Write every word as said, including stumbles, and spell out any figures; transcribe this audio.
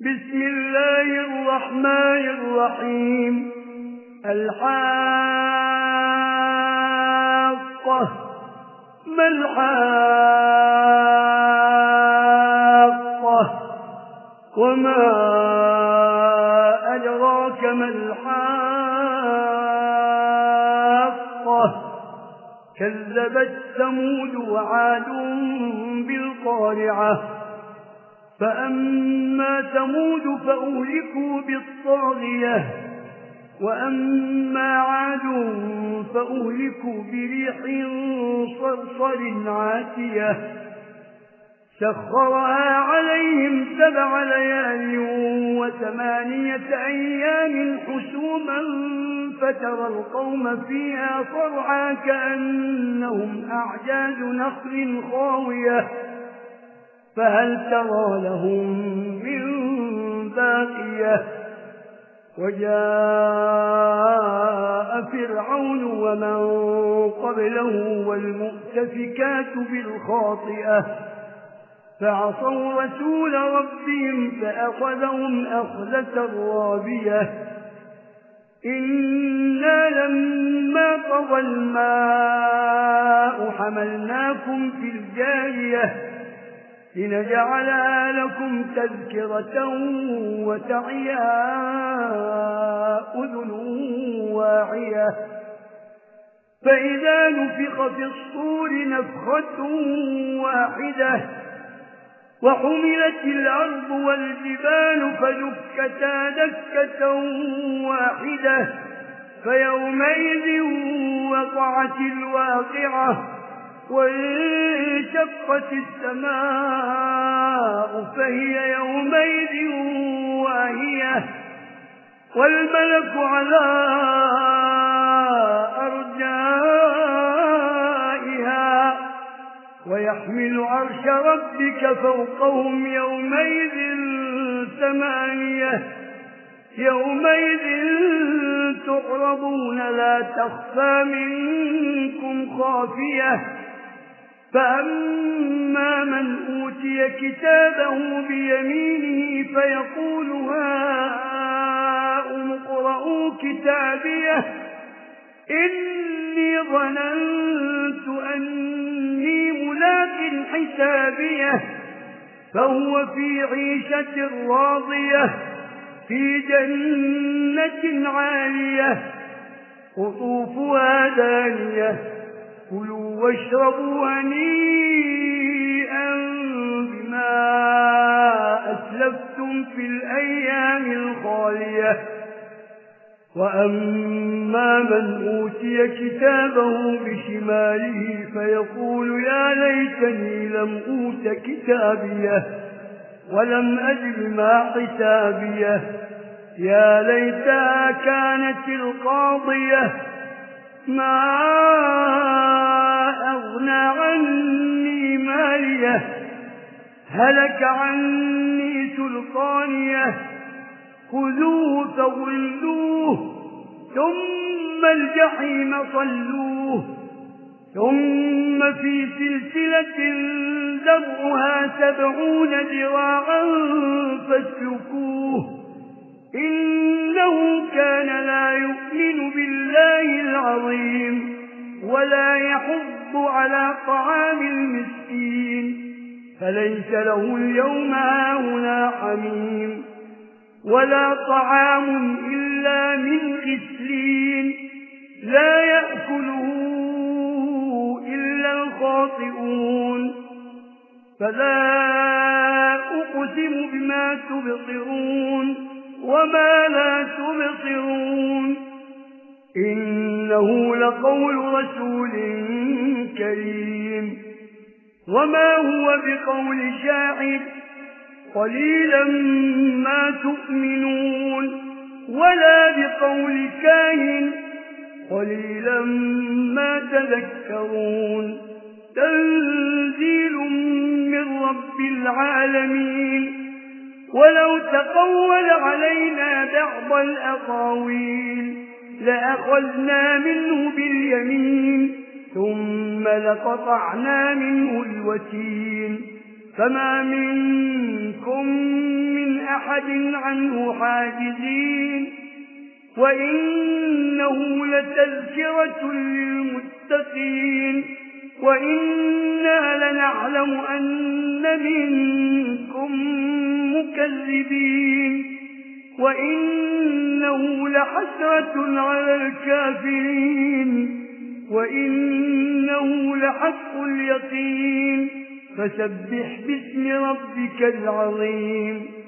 بسم الله الرحمن الرحيم الحاقة ما الحاقة وما أدراك ما الحاقة كذبت ثمود وعاد بالقارعة فأما ثمود فأهلكوا بالطاغية وأما عاد فأهلكوا بريح صرصر عاتية سخرها عليهم سبع ليال وثمانية أيام حسوما فترى القوم فيها صرعا كأنهم أعجاز نخل خاوية فهل ترى لهم من باقية وجاء فرعون ومن قبله والمؤتفكات بالخاطئة فعصوا رسول ربهم فأخذهم أخذة رابية إنا لما طغى الماء حملناكم في الجارية لنجعلها لكم تذكرة وتعيها أذن واعية فإذا نفخ في الصور نفخة واحدة وحملت الأرض والجبال فدكتا دكة واحدة فيومئذ وقعت الواقعة وانشقت السماء فهي يومئذ واهية والملك على أرجائها ويحمل عرش ربك فوقهم يومئذ ثمانية يومئذ تعرضون لا تخفى منكم خافية فأما من أوتي كتابه بيمينه فيقول هاؤم اقرءوا كتابيه إني ظننت أني ملاق حسابيه فهو في عيشة راضية في جنة عالية قطوفها دانية كلوا واشربوا هنيئا بما أسلفتم في الأيام الخالية وأما من أوتي كتابه بشماله فيقول يا ليتني لم أوت كتابيه ولم أدر ما حسابيه يا ليتها كانت القاضية ما أغنى عني ماليه هلك عني سلطانيه خذوه فغلوه ثم الجحيم صلوه ثم في سلسلة ذرعها سبعون ذراعا فاسلكوه إنه كان لا يؤمن بالله العظيم ولا يحض على طعام المسكين فليس له اليوم هاهنا حميم ولا طعام إلا من غسلين لا يأكله إلا الخاطئون فلا أقسم بما تبصرون وما لا تبصرون إنه لقول رسول كريم وما هو بقول شاعر قليلا ما تؤمنون ولا بقول كاهن قليلا ما تذكرون تنزيل من رب العالمين ولو تقول علينا بعض الأقاويل لأخذنا منه باليمين ثم لقطعنا منه الوتين فما منكم من أحد عنه حاجزين وإنه لتذكرة للمتقين وإنا لنعلم أن منكم مكذبين وإنه لحسرة على الكافرين وإنه لحق اليقين فسبح باسم ربك العظيم